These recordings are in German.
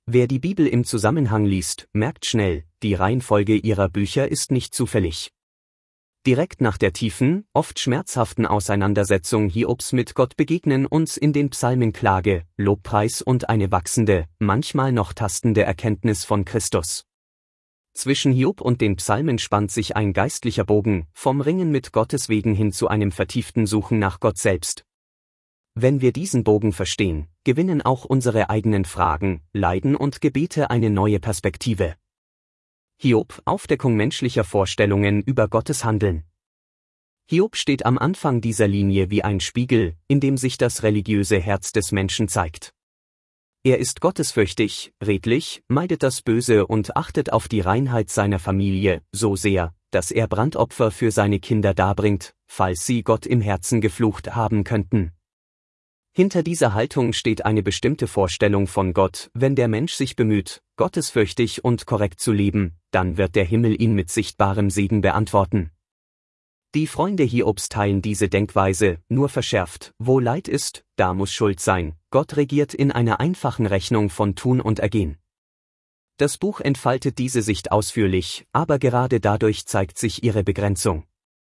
Wer die Bibel im Zusammenhang liest, merkt schnell, die Reihenfolge ihrer Bücher ist nicht zufällig. Direkt nach der tiefen, oft schmerzhaften Auseinandersetzung Hiobs mit Gott begegnen uns in den Psalmen Klage, Lobpreis und eine wachsende, manchmal noch tastende Erkenntnis von Christus. Zwischen Hiob und den Psalmen spannt sich ein geistlicher Bogen, vom Ringen mit Gottes Wegen hin zu einem vertieften Suchen nach Gott selbst. Wenn wir diesen Bogen verstehen, gewinnen auch unsere eigenen Fragen, Leiden und Gebete eine neue Perspektive. Hiob, Aufdeckung menschlicher Vorstellungen über Gottes Handeln. Hiob steht am Anfang dieser Linie wie ein Spiegel, in dem sich das religiöse Herz des Menschen zeigt. Er ist gottesfürchtig, redlich, meidet das Böse und achtet auf die Reinheit seiner Familie, so sehr, dass er Brandopfer für seine Kinder darbringt, falls sie Gott im Herzen geflucht haben könnten. Hinter dieser Haltung steht eine bestimmte Vorstellung von Gott: Wenn der Mensch sich bemüht, gottesfürchtig und korrekt zu leben, dann wird der Himmel ihn mit sichtbarem Segen beantworten. Die Freunde Hiobs teilen diese Denkweise, nur verschärft: Wo Leid ist, da muss Schuld sein. Gott regiert in einer einfachen Rechnung von Tun und Ergehen. Das Buch entfaltet diese Sicht ausführlich, aber gerade dadurch zeigt sich ihre Begrenzung.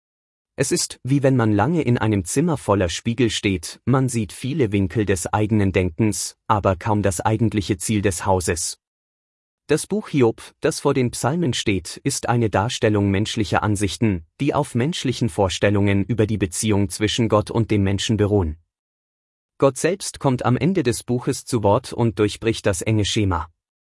Es ist, wie wenn man lange in einem Zimmer voller Spiegel steht, man sieht viele Winkel des eigenen Denkens, aber kaum das eigentliche Ziel des Hauses. Das Buch Hiob, das vor den Psalmen steht, ist eine Darstellung menschlicher Ansichten, die auf menschlichen Vorstellungen über die Beziehung zwischen Gott und dem Menschen beruhen. Gott selbst kommt am Ende des Buches zu Wort und durchbricht das enge Schema.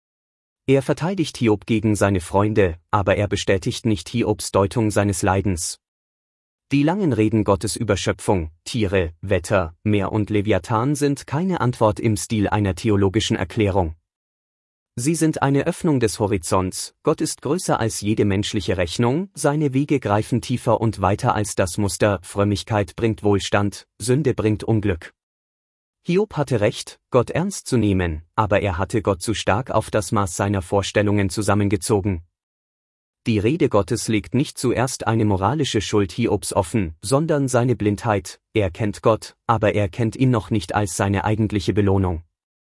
Er verteidigt Hiob gegen seine Freunde, aber er bestätigt nicht Hiobs Deutung seines Leidens. Die langen Reden Gottes über Schöpfung, Tiere, Wetter, Meer und Leviathan sind keine Antwort im Stil einer theologischen Erklärung. Sie sind eine Öffnung des Horizonts: Gott ist größer als jede menschliche Rechnung, seine Wege greifen tiefer und weiter als das Muster: Frömmigkeit bringt Wohlstand, Sünde bringt Unglück. Hiob hatte recht, Gott ernst zu nehmen, aber er hatte Gott zu stark auf das Maß seiner Vorstellungen zusammengezogen. Die Rede Gottes legt nicht zuerst eine moralische Schuld Hiobs offen, sondern seine Blindheit: Er kennt Gott, aber er kennt ihn noch nicht als seine eigentliche Belohnung.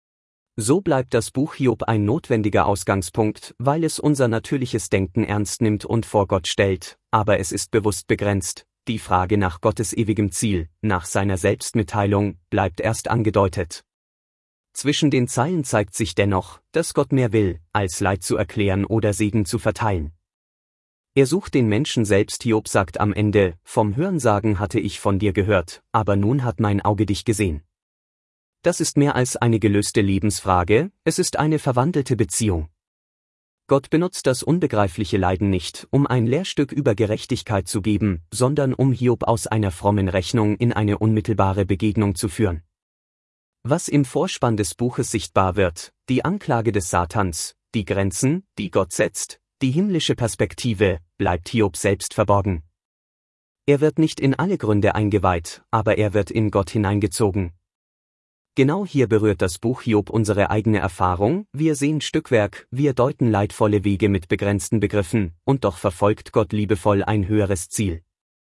So bleibt das Buch Hiob ein notwendiger Ausgangspunkt, weil es unser natürliches Denken ernst nimmt und vor Gott stellt, aber es ist bewusst begrenzt. Die Frage nach Gottes ewigem Ziel, nach seiner Selbstmitteilung, bleibt erst angedeutet. Zwischen den Zeilen zeigt sich dennoch, dass Gott mehr will, als Leid zu erklären oder Segen zu verteilen. Er sucht den Menschen selbst. Hiob sagt am Ende: Vom Hörensagen hatte ich von dir gehört, aber nun hat mein Auge dich gesehen. Das ist mehr als eine gelöste Lebensfrage, es ist eine verwandelte Beziehung. Gott benutzt das unbegreifliche Leiden nicht, um ein Lehrstück über Gerechtigkeit zu geben, sondern um Hiob aus einer frommen Rechnung in eine unmittelbare Begegnung zu führen. Was im Vorspann des Buches sichtbar wird: die Anklage des Satans, die Grenzen, die Gott setzt, die himmlische Perspektive, bleibt Hiob selbst verborgen. Er wird nicht in alle Gründe eingeweiht, aber er wird in Gott hineingezogen. Genau hier berührt das Buch Hiob unsere eigene Erfahrung: Wir sehen Stückwerk, wir deuten leidvolle Wege mit begrenzten Begriffen, und doch verfolgt Gott liebevoll ein höheres Ziel.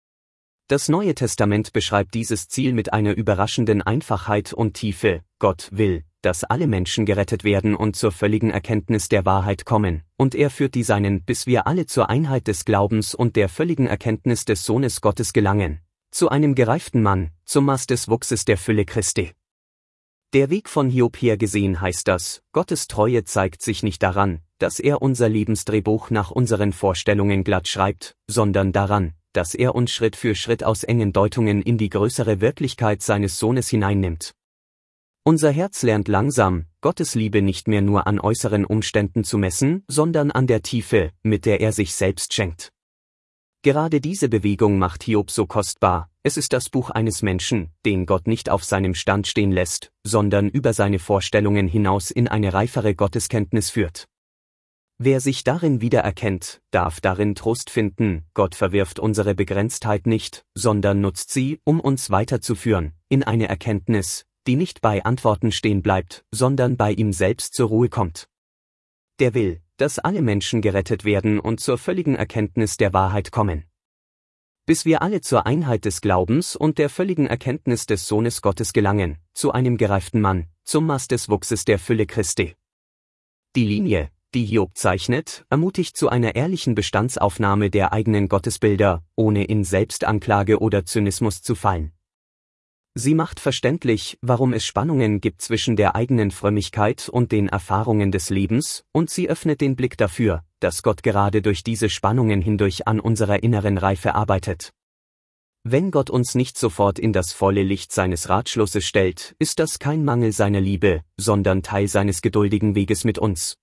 Das Neue Testament beschreibt dieses Ziel mit einer überraschenden Einfachheit und Tiefe: Gott will, dass alle Menschen gerettet werden und zur völligen Erkenntnis der Wahrheit kommen, und er führt die Seinen, bis wir alle zur Einheit des Glaubens und der völligen Erkenntnis des Sohnes Gottes gelangen, zu einem gereiften Mann, zum Maß des Wuchses der Fülle Christi. Der Weg von Hiob her gesehen heißt das: Gottes Treue zeigt sich nicht daran, dass er unser Lebensdrehbuch nach unseren Vorstellungen glatt schreibt, sondern daran, dass er uns Schritt für Schritt aus engen Deutungen in die größere Wirklichkeit seines Sohnes hineinnimmt. Unser Herz lernt langsam, Gottes Liebe nicht mehr nur an äußeren Umständen zu messen, sondern an der Tiefe, mit der er sich selbst schenkt. Gerade diese Bewegung macht Hiob so kostbar: Es ist das Buch eines Menschen, den Gott nicht auf seinem Stand stehen lässt, sondern über seine Vorstellungen hinaus in eine reifere Gotteskenntnis führt. Wer sich darin wiedererkennt, darf darin Trost finden: Gott verwirft unsere Begrenztheit nicht, sondern nutzt sie, um uns weiterzuführen, in eine Erkenntnis, die nicht bei Antworten stehen bleibt, sondern bei ihm selbst zur Ruhe kommt. Der will, dass alle Menschen gerettet werden und zur völligen Erkenntnis der Wahrheit kommen. Bis wir alle zur Einheit des Glaubens und der völligen Erkenntnis des Sohnes Gottes gelangen, zu einem gereiften Mann, zum Maß des Wuchses der Fülle Christi. Die Linie, die Hiob zeichnet, ermutigt zu einer ehrlichen Bestandsaufnahme der eigenen Gottesbilder, ohne in Selbstanklage oder Zynismus zu fallen. Sie macht verständlich, warum es Spannungen gibt zwischen der eigenen Frömmigkeit und den Erfahrungen des Lebens, und sie öffnet den Blick dafür, dass Gott gerade durch diese Spannungen hindurch an unserer inneren Reife arbeitet. Wenn Gott uns nicht sofort in das volle Licht seines Ratschlusses stellt, ist das kein Mangel seiner Liebe, sondern Teil seines geduldigen Weges mit uns.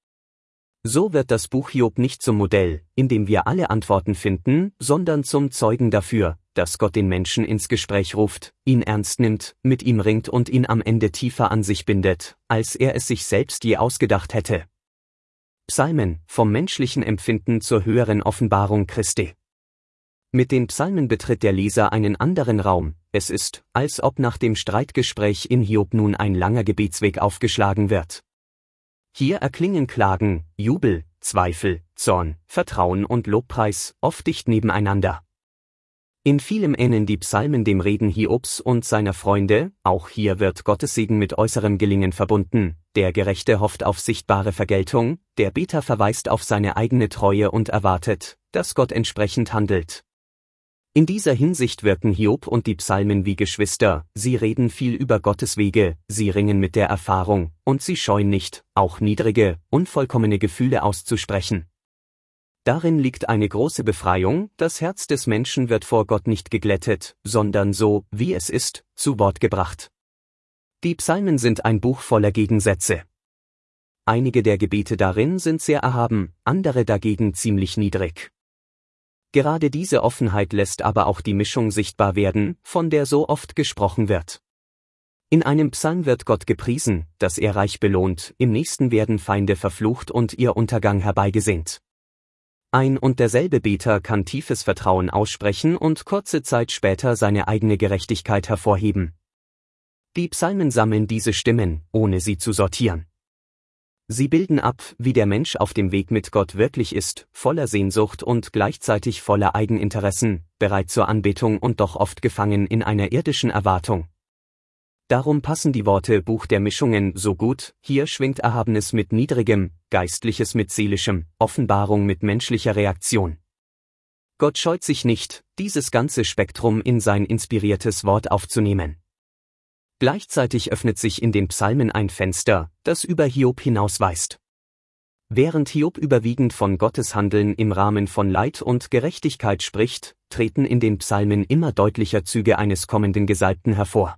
So wird das Buch Hiob nicht zum Modell, in dem wir alle Antworten finden, sondern zum Zeugen dafür, dass Gott den Menschen ins Gespräch ruft, ihn ernst nimmt, mit ihm ringt und ihn am Ende tiefer an sich bindet, als er es sich selbst je ausgedacht hätte. Psalmen, vom menschlichen Empfinden zur höheren Offenbarung Christi. Mit den Psalmen betritt der Leser einen anderen Raum, es ist, als ob nach dem Streitgespräch in Hiob nun ein langer Gebetsweg aufgeschlagen wird. Hier erklingen Klagen, Jubel, Zweifel, Zorn, Vertrauen und Lobpreis, oft dicht nebeneinander. In vielem ähneln die Psalmen dem Reden Hiobs und seiner Freunde, auch hier wird Gottes Segen mit äußerem Gelingen verbunden, der Gerechte hofft auf sichtbare Vergeltung, der Beter verweist auf seine eigene Treue und erwartet, dass Gott entsprechend handelt. In dieser Hinsicht wirken Hiob und die Psalmen wie Geschwister, sie reden viel über Gottes Wege, sie ringen mit der Erfahrung, und sie scheuen nicht, auch niedrige, unvollkommene Gefühle auszusprechen. Darin liegt eine große Befreiung, das Herz des Menschen wird vor Gott nicht geglättet, sondern so, wie es ist, zu Wort gebracht. Die Psalmen sind ein Buch voller Gegensätze. Einige der Gebete darin sind sehr erhaben, andere dagegen ziemlich niedrig. Gerade diese Offenheit lässt aber auch die Mischung sichtbar werden, von der so oft gesprochen wird. In einem Psalm wird Gott gepriesen, dass er reich belohnt, im nächsten werden Feinde verflucht und ihr Untergang herbeigesehnt. Ein und derselbe Beter kann tiefes Vertrauen aussprechen und kurze Zeit später seine eigene Gerechtigkeit hervorheben. Die Psalmen sammeln diese Stimmen, ohne sie zu sortieren. Sie bilden ab, wie der Mensch auf dem Weg mit Gott wirklich ist, voller Sehnsucht und gleichzeitig voller Eigeninteressen, bereit zur Anbetung und doch oft gefangen in einer irdischen Erwartung. Darum passen die Worte Buch der Mischungen so gut, hier schwingt Erhabenes mit Niedrigem, Geistliches mit Seelischem, Offenbarung mit menschlicher Reaktion. Gott scheut sich nicht, dieses ganze Spektrum in sein inspiriertes Wort aufzunehmen. Gleichzeitig öffnet sich in den Psalmen ein Fenster, das über Hiob hinausweist. Während Hiob überwiegend von Gottes Handeln im Rahmen von Leid und Gerechtigkeit spricht, treten in den Psalmen immer deutlicher Züge eines kommenden Gesalbten hervor.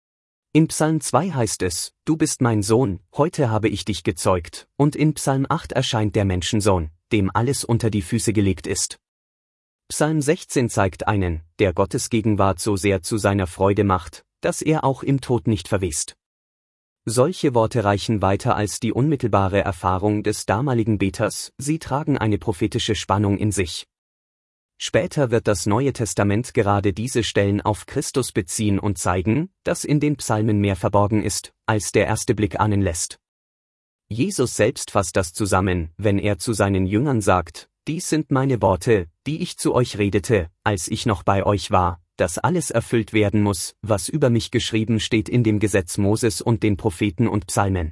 In Psalm 2 heißt es, Du bist mein Sohn, heute habe ich dich gezeugt, und in Psalm 8 erscheint der Menschensohn, dem alles unter die Füße gelegt ist. Psalm 16 zeigt einen, der Gottes Gegenwart so sehr zu seiner Freude macht, dass er auch im Tod nicht verwest. Solche Worte reichen weiter als die unmittelbare Erfahrung des damaligen Beters, sie tragen eine prophetische Spannung in sich. Später wird das Neue Testament gerade diese Stellen auf Christus beziehen und zeigen, dass in den Psalmen mehr verborgen ist, als der erste Blick ahnen lässt. Jesus selbst fasst das zusammen, wenn er zu seinen Jüngern sagt, Dies sind meine Worte, die ich zu euch redete, als ich noch bei euch war, dass alles erfüllt werden muss, was über mich geschrieben steht in dem Gesetz Moses und den Propheten und Psalmen.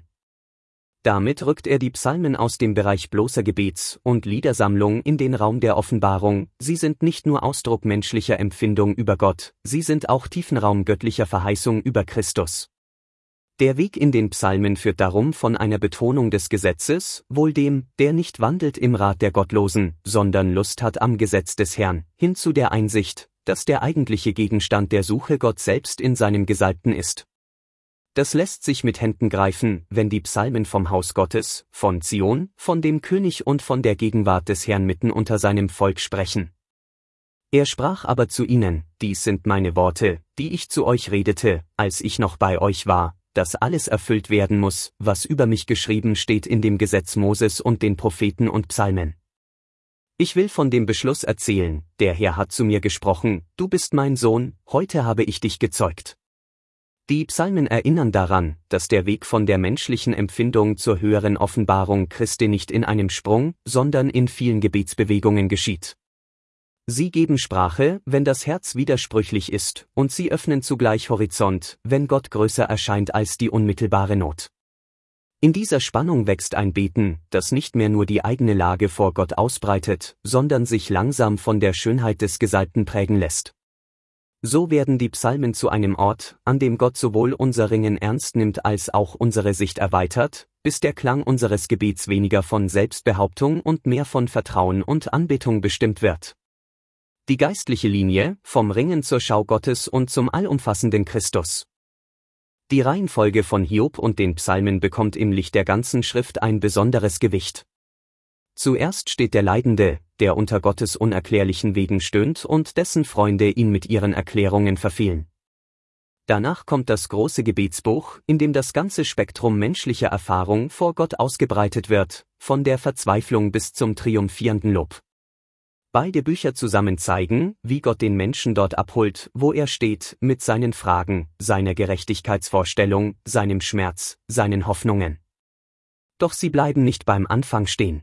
Damit rückt er die Psalmen aus dem Bereich bloßer Gebets- und Liedersammlung in den Raum der Offenbarung, sie sind nicht nur Ausdruck menschlicher Empfindung über Gott, sie sind auch Tiefenraum göttlicher Verheißung über Christus. Der Weg in den Psalmen führt darum von einer Betonung des Gesetzes, wohl dem, der nicht wandelt im Rat der Gottlosen, sondern Lust hat am Gesetz des Herrn, hin zu der Einsicht, dass der eigentliche Gegenstand der Suche Gott selbst in seinem Gesalbten ist. Das lässt sich mit Händen greifen, wenn die Psalmen vom Haus Gottes, von Zion, von dem König und von der Gegenwart des Herrn mitten unter seinem Volk sprechen. Er sprach aber zu ihnen, dies sind meine Worte, die ich zu euch redete, als ich noch bei euch war, dass alles erfüllt werden muss, was über mich geschrieben steht in dem Gesetz Moses und den Propheten und Psalmen. Ich will von dem Beschluss erzählen, der Herr hat zu mir gesprochen, du bist mein Sohn, heute habe ich dich gezeugt. Die Psalmen erinnern daran, dass der Weg von der menschlichen Empfindung zur höheren Offenbarung Christi nicht in einem Sprung, sondern in vielen Gebetsbewegungen geschieht. Sie geben Sprache, wenn das Herz widersprüchlich ist, und sie öffnen zugleich Horizont, wenn Gott größer erscheint als die unmittelbare Not. In dieser Spannung wächst ein Beten, das nicht mehr nur die eigene Lage vor Gott ausbreitet, sondern sich langsam von der Schönheit des Gesalbten prägen lässt. So werden die Psalmen zu einem Ort, an dem Gott sowohl unser Ringen ernst nimmt als auch unsere Sicht erweitert, bis der Klang unseres Gebets weniger von Selbstbehauptung und mehr von Vertrauen und Anbetung bestimmt wird. Die geistliche Linie, vom Ringen zur Schau Gottes und zum allumfassenden Christus. Die Reihenfolge von Hiob und den Psalmen bekommt im Licht der ganzen Schrift ein besonderes Gewicht. Zuerst steht der Leidende, der unter Gottes unerklärlichen Wegen stöhnt und dessen Freunde ihn mit ihren Erklärungen verfehlen. Danach kommt das große Gebetsbuch, in dem das ganze Spektrum menschlicher Erfahrung vor Gott ausgebreitet wird, von der Verzweiflung bis zum triumphierenden Lob. Beide Bücher zusammen zeigen, wie Gott den Menschen dort abholt, wo er steht, mit seinen Fragen, seiner Gerechtigkeitsvorstellung, seinem Schmerz, seinen Hoffnungen. Doch sie bleiben nicht beim Anfang stehen.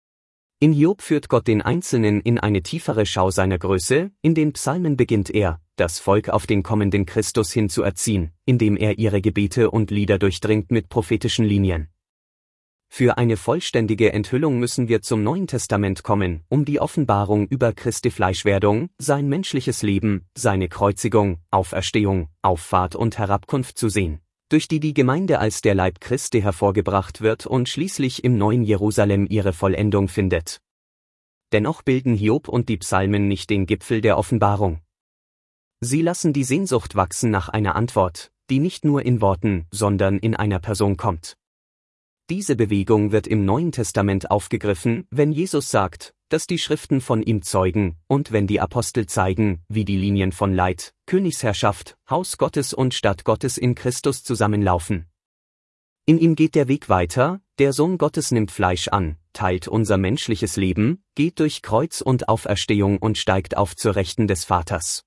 In Hiob führt Gott den Einzelnen in eine tiefere Schau seiner Größe, in den Psalmen beginnt er, das Volk auf den kommenden Christus hin zu erziehen, indem er ihre Gebete und Lieder durchdringt mit prophetischen Linien. Für eine vollständige Enthüllung müssen wir zum Neuen Testament kommen, um die Offenbarung über Christi Fleischwerdung, sein menschliches Leben, seine Kreuzigung, Auferstehung, Auffahrt und Herabkunft zu sehen, durch die Gemeinde als der Leib Christi hervorgebracht wird und schließlich im neuen Jerusalem ihre Vollendung findet. Dennoch bilden Hiob und die Psalmen nicht den Gipfel der Offenbarung. Sie lassen die Sehnsucht wachsen nach einer Antwort, die nicht nur in Worten, sondern in einer Person kommt. Diese Bewegung wird im Neuen Testament aufgegriffen, wenn Jesus sagt, dass die Schriften von ihm zeugen, und wenn die Apostel zeigen, wie die Linien von Leid, Königsherrschaft, Haus Gottes und Stadt Gottes in Christus zusammenlaufen. In ihm geht der Weg weiter, der Sohn Gottes nimmt Fleisch an, teilt unser menschliches Leben, geht durch Kreuz und Auferstehung und steigt auf zur Rechten des Vaters.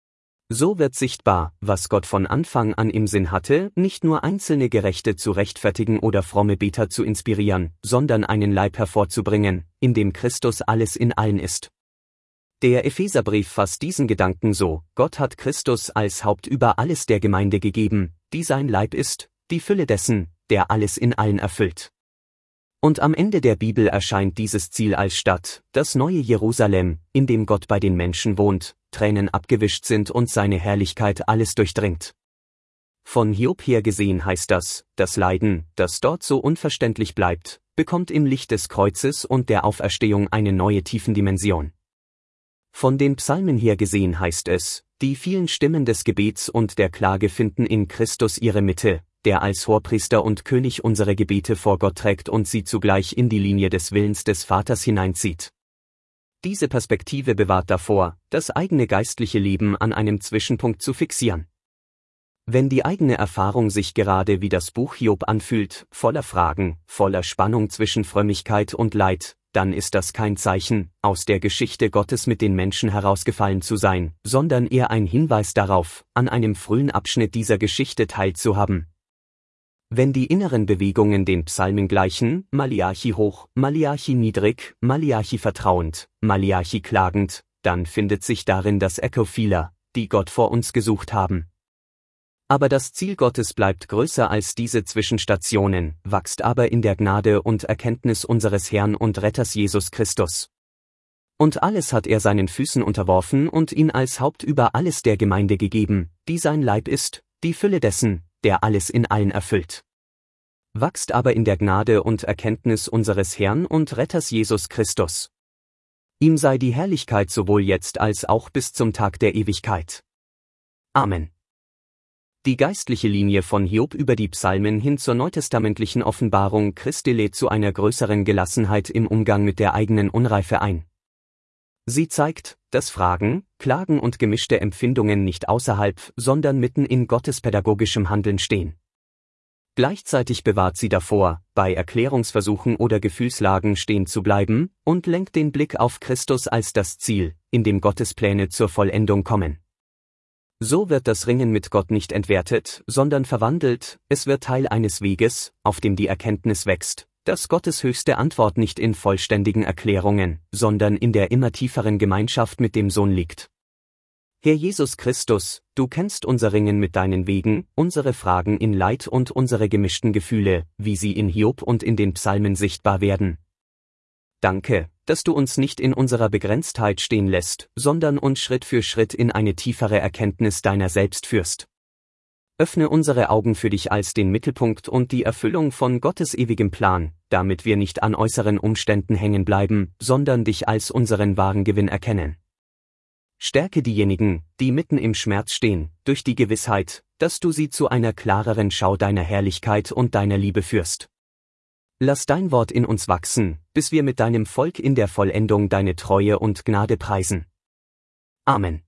So wird sichtbar, was Gott von Anfang an im Sinn hatte, nicht nur einzelne Gerechte zu rechtfertigen oder fromme Beter zu inspirieren, sondern einen Leib hervorzubringen, in dem Christus alles in allen ist. Der Epheserbrief fasst diesen Gedanken so: Gott hat Christus als Haupt über alles der Gemeinde gegeben, die sein Leib ist, die Fülle dessen, der alles in allen erfüllt. Und am Ende der Bibel erscheint dieses Ziel als Stadt, das neue Jerusalem, in dem Gott bei den Menschen wohnt, Tränen abgewischt sind und seine Herrlichkeit alles durchdringt. Von Hiob her gesehen heißt das Leiden, das dort so unverständlich bleibt, bekommt im Licht des Kreuzes und der Auferstehung eine neue Tiefendimension. Von den Psalmen her gesehen heißt es, die vielen Stimmen des Gebets und der Klage finden in Christus ihre Mitte, der als Hohepriester und König unsere Gebete vor Gott trägt und sie zugleich in die Linie des Willens des Vaters hineinzieht. Diese Perspektive bewahrt davor, das eigene geistliche Leben an einem Zwischenpunkt zu fixieren. Wenn die eigene Erfahrung sich gerade wie das Buch Hiob anfühlt, voller Fragen, voller Spannung zwischen Frömmigkeit und Leid, dann ist das kein Zeichen, aus der Geschichte Gottes mit den Menschen herausgefallen zu sein, sondern eher ein Hinweis darauf, an einem frühen Abschnitt dieser Geschichte teilzuhaben. Wenn die inneren Bewegungen den Psalmen gleichen, Maliachi hoch, Maliachi niedrig, Maliachi vertrauend, Maliachi klagend, dann findet sich darin das Echo vieler, die Gott vor uns gesucht haben. Aber das Ziel Gottes bleibt größer als diese Zwischenstationen, wächst aber in der Gnade und Erkenntnis unseres Herrn und Retters Jesus Christus. Und alles hat er seinen Füßen unterworfen und ihn als Haupt über alles der Gemeinde gegeben, die sein Leib ist, die Fülle dessen, der alles in allen erfüllt. Wächst aber in der Gnade und Erkenntnis unseres Herrn und Retters Jesus Christus. Ihm sei die Herrlichkeit sowohl jetzt als auch bis zum Tag der Ewigkeit. Amen. Die geistliche Linie von Hiob über die Psalmen hin zur neutestamentlichen Offenbarung Christi lädt zu einer größeren Gelassenheit im Umgang mit der eigenen Unreife ein. Sie zeigt, dass Fragen, Klagen und gemischte Empfindungen nicht außerhalb, sondern mitten in Gottes pädagogischem Handeln stehen. Gleichzeitig bewahrt sie davor, bei Erklärungsversuchen oder Gefühlslagen stehen zu bleiben, und lenkt den Blick auf Christus als das Ziel, in dem Gottes Pläne zur Vollendung kommen. So wird das Ringen mit Gott nicht entwertet, sondern verwandelt, es wird Teil eines Weges, auf dem die Erkenntnis wächst, dass Gottes höchste Antwort nicht in vollständigen Erklärungen, sondern in der immer tieferen Gemeinschaft mit dem Sohn liegt. Herr Jesus Christus, du kennst unser Ringen mit deinen Wegen, unsere Fragen in Leid und unsere gemischten Gefühle, wie sie in Hiob und in den Psalmen sichtbar werden. Danke, dass du uns nicht in unserer Begrenztheit stehen lässt, sondern uns Schritt für Schritt in eine tiefere Erkenntnis deiner selbst führst. Öffne unsere Augen für dich als den Mittelpunkt und die Erfüllung von Gottes ewigem Plan, damit wir nicht an äußeren Umständen hängen bleiben, sondern dich als unseren wahren Gewinn erkennen. Stärke diejenigen, die mitten im Schmerz stehen, durch die Gewissheit, dass du sie zu einer klareren Schau deiner Herrlichkeit und deiner Liebe führst. Lass dein Wort in uns wachsen, bis wir mit deinem Volk in der Vollendung deine Treue und Gnade preisen. Amen.